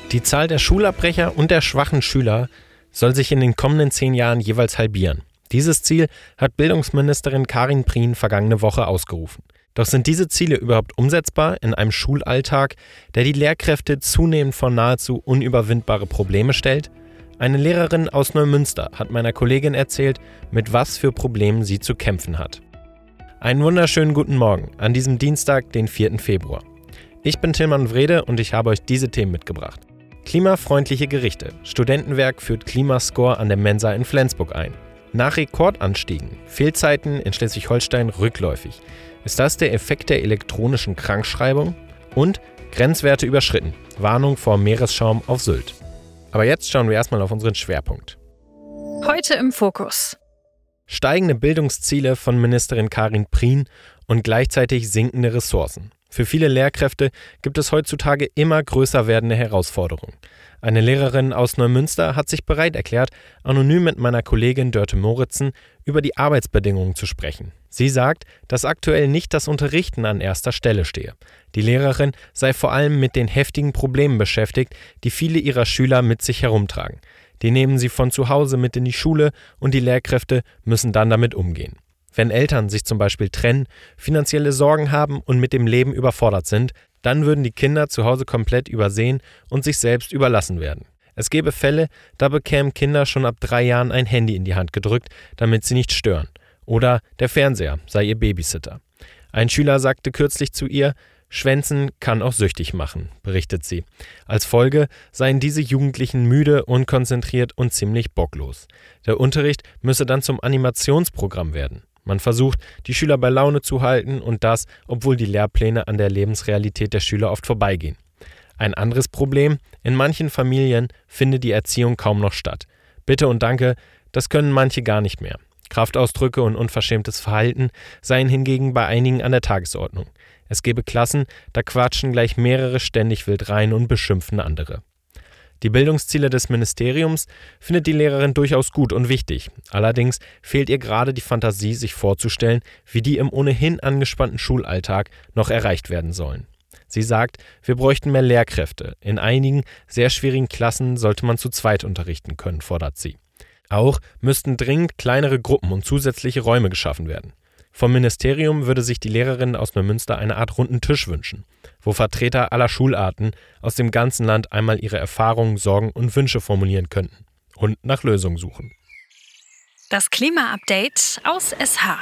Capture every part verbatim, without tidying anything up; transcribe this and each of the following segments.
Die Zahl der Schulabbrecher und der schwachen Schüler soll sich in den kommenden zehn Jahren jeweils halbieren. Dieses Ziel hat Bildungsministerin Karin Prien vergangene Woche ausgerufen. Doch sind diese Ziele überhaupt umsetzbar in einem Schulalltag, der die Lehrkräfte zunehmend vor nahezu unüberwindbare Probleme stellt? Eine Lehrerin aus Neumünster hat meiner Kollegin erzählt, mit was für Problemen sie zu kämpfen hat. Einen wunderschönen guten Morgen an diesem Dienstag, den vierten Februar. Ich bin Tilman Wrede und ich habe euch diese Themen mitgebracht. Klimafreundliche Gerichte. Studentenwerk führt Klimascore an der Mensa in Flensburg ein. Nach Rekordanstiegen. Fehlzeiten in Schleswig-Holstein rückläufig. Ist das der Effekt der elektronischen Krankschreibung? Und Grenzwerte überschritten. Warnung vor Meeresschaum auf Sylt. Aber jetzt schauen wir erstmal auf unseren Schwerpunkt. Heute im Fokus. Steigende Bildungsziele von Ministerin Karin Prien und gleichzeitig sinkende Ressourcen. Für viele Lehrkräfte gibt es heutzutage immer größer werdende Herausforderungen. Eine Lehrerin aus Neumünster hat sich bereit erklärt, anonym mit meiner Kollegin Dörte Moritzen über die Arbeitsbedingungen zu sprechen. Sie sagt, dass aktuell nicht das Unterrichten an erster Stelle stehe. Die Lehrerin sei vor allem mit den heftigen Problemen beschäftigt, die viele ihrer Schüler mit sich herumtragen. Die nehmen sie von zu Hause mit in die Schule und die Lehrkräfte müssen dann damit umgehen. Wenn Eltern sich zum Beispiel trennen, finanzielle Sorgen haben und mit dem Leben überfordert sind, dann würden die Kinder zu Hause komplett übersehen und sich selbst überlassen werden. Es gäbe Fälle, da bekämen Kinder schon ab drei Jahren ein Handy in die Hand gedrückt, damit sie nicht stören. Oder der Fernseher sei ihr Babysitter. Ein Schüler sagte kürzlich zu ihr, Schwänzen kann auch süchtig machen, berichtet sie. Als Folge seien diese Jugendlichen müde, unkonzentriert und ziemlich bocklos. Der Unterricht müsse dann zum Animationsprogramm werden. Man versucht, die Schüler bei Laune zu halten und das, obwohl die Lehrpläne an der Lebensrealität der Schüler oft vorbeigehen. Ein anderes Problem, in manchen Familien findet die Erziehung kaum noch statt. Bitte und Danke, das können manche gar nicht mehr. Kraftausdrücke und unverschämtes Verhalten seien hingegen bei einigen an der Tagesordnung. Es gäbe Klassen, da quatschen gleich mehrere ständig wild rein und beschimpfen andere. Die Bildungsziele des Ministeriums findet die Lehrerin durchaus gut und wichtig. Allerdings fehlt ihr gerade die Fantasie, sich vorzustellen, wie die im ohnehin angespannten Schulalltag noch erreicht werden sollen. Sie sagt, wir bräuchten mehr Lehrkräfte. In einigen sehr schwierigen Klassen sollte man zu zweit unterrichten können, fordert sie. Auch müssten dringend kleinere Gruppen und zusätzliche Räume geschaffen werden. Vom Ministerium würde sich die Lehrerin aus Neumünster eine Art runden Tisch wünschen, wo Vertreter aller Schularten aus dem ganzen Land einmal ihre Erfahrungen, Sorgen und Wünsche formulieren könnten und nach Lösungen suchen. Das Klima-Update aus S H.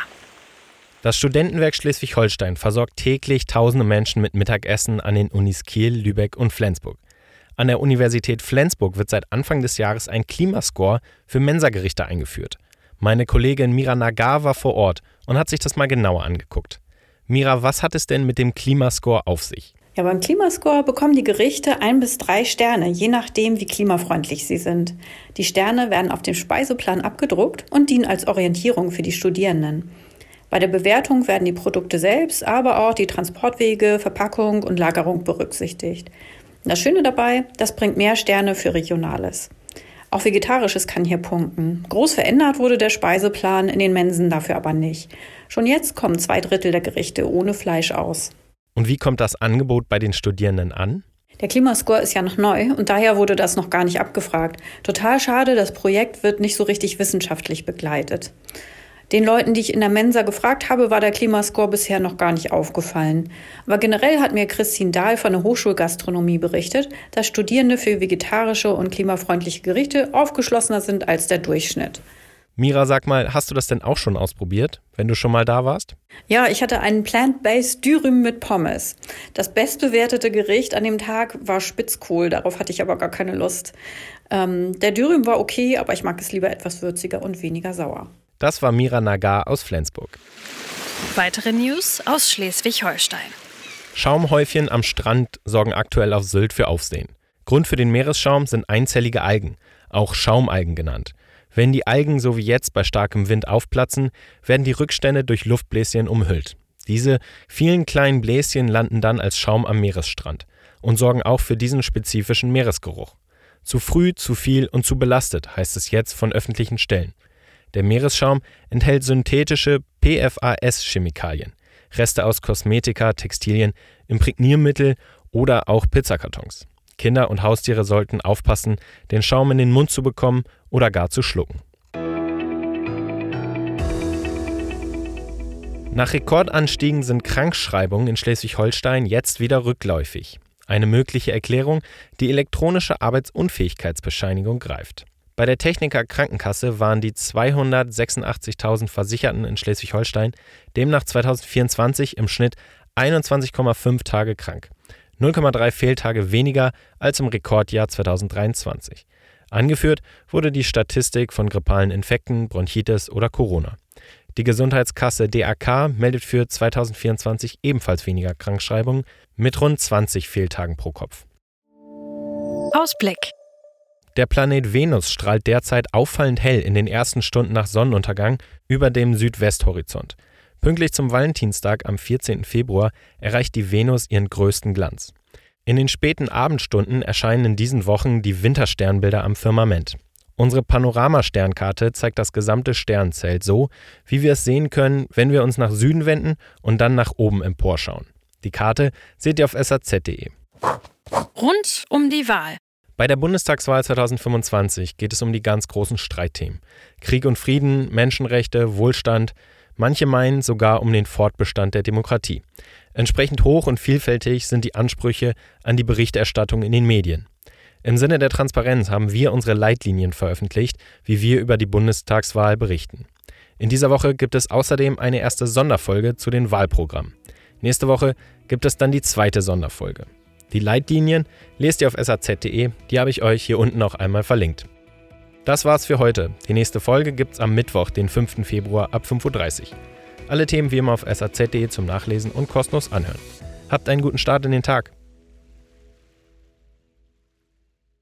Das Studentenwerk Schleswig-Holstein versorgt täglich tausende Menschen mit Mittagessen an den Unis Kiel, Lübeck und Flensburg. An der Universität Flensburg wird seit Anfang des Jahres ein Klimascore für Mensagerichte eingeführt. Meine Kollegin Mira Nagar war vor Ort und hat sich das mal genauer angeguckt. Mira, was hat es denn mit dem Klimascore auf sich? Ja, beim Klimascore bekommen die Gerichte ein bis drei Sterne, je nachdem, wie klimafreundlich sie sind. Die Sterne werden auf dem Speiseplan abgedruckt und dienen als Orientierung für die Studierenden. Bei der Bewertung werden die Produkte selbst, aber auch die Transportwege, Verpackung und Lagerung berücksichtigt. Das Schöne dabei, das bringt mehr Sterne für Regionales. Auch Vegetarisches kann hier punkten. Groß verändert wurde der Speiseplan in den Mensen dafür aber nicht. Schon jetzt kommen zwei Drittel der Gerichte ohne Fleisch aus. Und wie kommt das Angebot bei den Studierenden an? Der Klimascore ist ja noch neu und daher wurde das noch gar nicht abgefragt. Total schade, das Projekt wird nicht so richtig wissenschaftlich begleitet. Den Leuten, die ich in der Mensa gefragt habe, war der Klimascore bisher noch gar nicht aufgefallen. Aber generell hat mir Christine Dahl von der Hochschulgastronomie berichtet, dass Studierende für vegetarische und klimafreundliche Gerichte aufgeschlossener sind als der Durchschnitt. Mira, sag mal, hast du das denn auch schon ausprobiert, wenn du schon mal da warst? Ja, ich hatte einen Plant-Based Dürüm mit Pommes. Das bestbewertete Gericht an dem Tag war Spitzkohl, darauf hatte ich aber gar keine Lust. Ähm, der Dürüm war okay, aber ich mag es lieber etwas würziger und weniger sauer. Das war Mira Nagar aus Flensburg. Weitere News aus Schleswig-Holstein. Schaumhäufchen am Strand sorgen aktuell auf Sylt für Aufsehen. Grund für den Meeresschaum sind einzellige Algen, auch Schaumalgen genannt. Wenn die Algen so wie jetzt bei starkem Wind aufplatzen, werden die Rückstände durch Luftbläschen umhüllt. Diese vielen kleinen Bläschen landen dann als Schaum am Meeresstrand und sorgen auch für diesen spezifischen Meeresgeruch. Zu früh, zu viel und zu belastet, heißt es jetzt von öffentlichen Stellen. Der Meeresschaum enthält synthetische P F A S-Chemikalien, Reste aus Kosmetika, Textilien, Imprägniermittel oder auch Pizzakartons. Kinder und Haustiere sollten aufpassen, den Schaum in den Mund zu bekommen oder gar zu schlucken. Nach Rekordanstiegen sind Krankschreibungen in Schleswig-Holstein jetzt wieder rückläufig. Eine mögliche Erklärung, die elektronische Arbeitsunfähigkeitsbescheinigung greift. Bei der Techniker Krankenkasse waren die zweihundertsechsundachtzigtausend Versicherten in Schleswig-Holstein demnach zweitausendvierundzwanzig im Schnitt einundzwanzig Komma fünf Tage krank. null Komma drei Fehltage weniger als im Rekordjahr zweitausenddreiundzwanzig. Angeführt wurde die Statistik von grippalen Infekten, Bronchitis oder Corona. Die Gesundheitskasse D A K meldet für zweitausendvierundzwanzig ebenfalls weniger Krankschreibungen mit rund zwanzig Fehltagen pro Kopf. Ausblick. Der Planet Venus strahlt derzeit auffallend hell in den ersten Stunden nach Sonnenuntergang über dem Südwesthorizont. Pünktlich zum Valentinstag am vierzehnten Februar erreicht die Venus ihren größten Glanz. In den späten Abendstunden erscheinen in diesen Wochen die Wintersternbilder am Firmament. Unsere Panorama-Sternkarte zeigt das gesamte Sternzelt so, wie wir es sehen können, wenn wir uns nach Süden wenden und dann nach oben emporschauen. Die Karte seht ihr auf S A Z punkt de. Rund um die Wahl. Bei der Bundestagswahl zweitausendfünfundzwanzig geht es um die ganz großen Streitthemen. Krieg und Frieden, Menschenrechte, Wohlstand, manche meinen sogar um den Fortbestand der Demokratie. Entsprechend hoch und vielfältig sind die Ansprüche an die Berichterstattung in den Medien. Im Sinne der Transparenz haben wir unsere Leitlinien veröffentlicht, wie wir über die Bundestagswahl berichten. In dieser Woche gibt es außerdem eine erste Sonderfolge zu den Wahlprogrammen. Nächste Woche gibt es dann die zweite Sonderfolge. Die Leitlinien lest ihr auf S A Z punkt de, die habe ich euch hier unten noch einmal verlinkt. Das war's für heute. Die nächste Folge gibt's am Mittwoch, den fünften Februar ab fünf Uhr dreißig. Alle Themen wie immer auf S A Z punkt de zum Nachlesen und kostenlos anhören. Habt einen guten Start in den Tag.